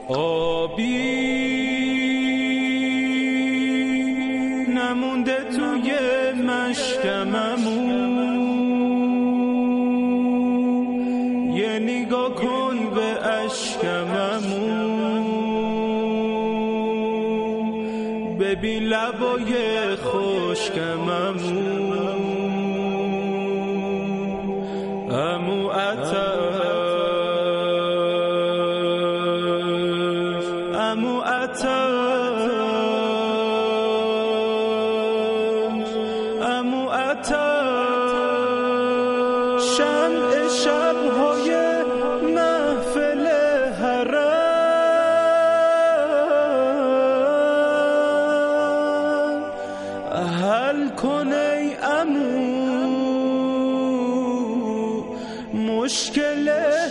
آبی نمونده توی مشکممون، یه نگاه کن به اشکممون، ببین لبای خشکممون. امو عطش، امو عطش، امو عطش، شمع شب‌های محفل حرم، حل کن ای عمو مشکل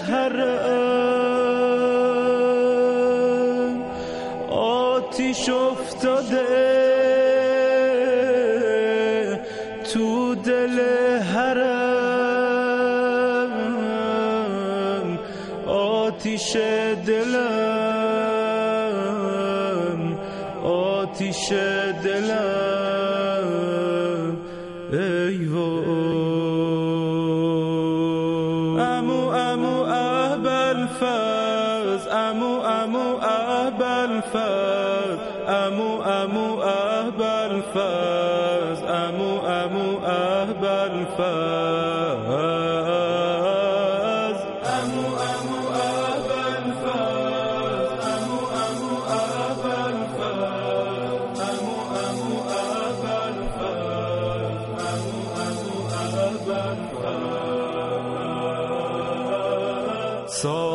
حرم. آتیش افتاده تو دل حرم، آتیش دلم، آتیش دلم، ای امو ابوالفضل، امو ابوالفضل، امو ابوالفضل، امو ابوالفضل، امو ابوالفضل، امو ابوالفضل، امو ابوالفضل، امو ابوالفضل.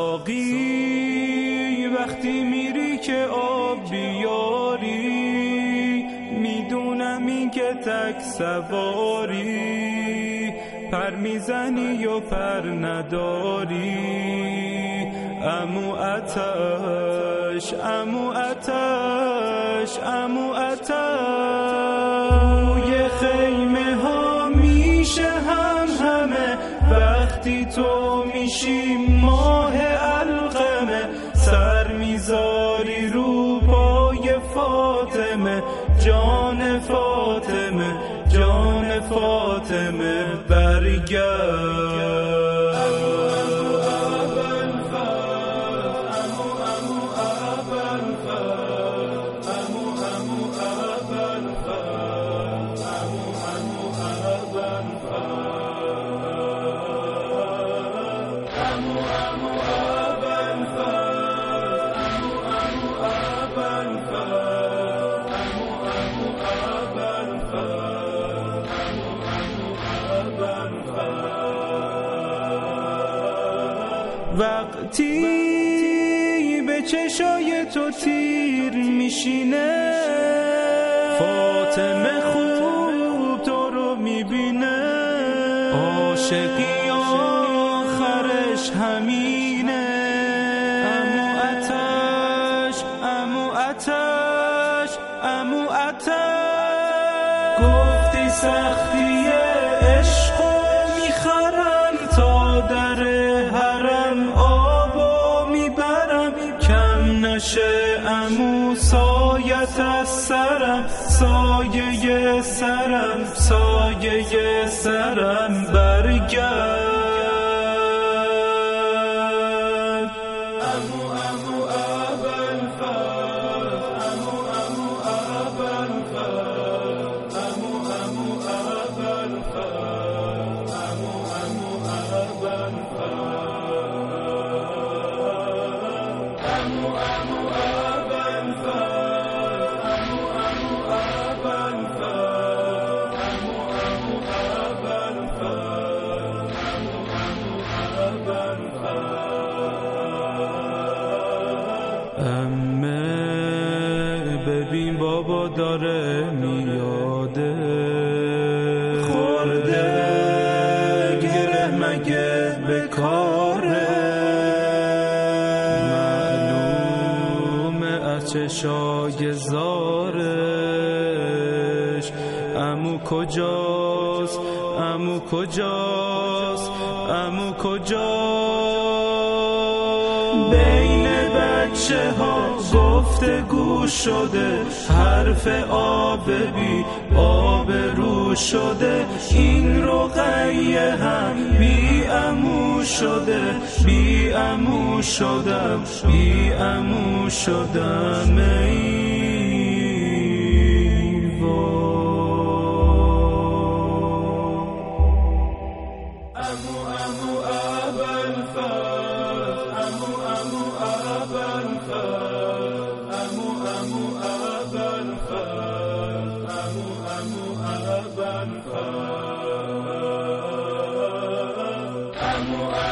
ساقی وقتی میری که آب بیاری، میدونم این که تک سواری، پر میزنی و پر نداری. امو عطش، امو عطش، امو عطش، توی خیمه ها میشه همه، وقتی تو میشی ماه علقمه، سر میذاری رو پای فاطمه، جان فاطمه، جان فاطمه، برگرد. وقتی به چشای تو تیر میشینه، فاطمه خوب تو رو میبینه، عاشقی آخرش همینه. امو عطش، امو عطش، امو عطش، گفتی سختی عشقو میخرم، تا در حرم آبو میبرم، کم نشه امو سایت از سرم، سایه سرم، سایه سرم، برگرد. امو ابوالفضل، امو ابوالفضل، امو ابوالفضل، امو ابوالفضل، امو ببین بابا داره میاده، خورده گره مگه به کاره، معلومه از چشای زارش. عمو کجاست، عمو کجاست، عمو کجاست؟ بین بچه بچه ها گفتگو شده، حرف آب بی آبرو شده. این رقیه هم بی عمو شده، بی عمو شدم، بی عمو شدم. ای I'm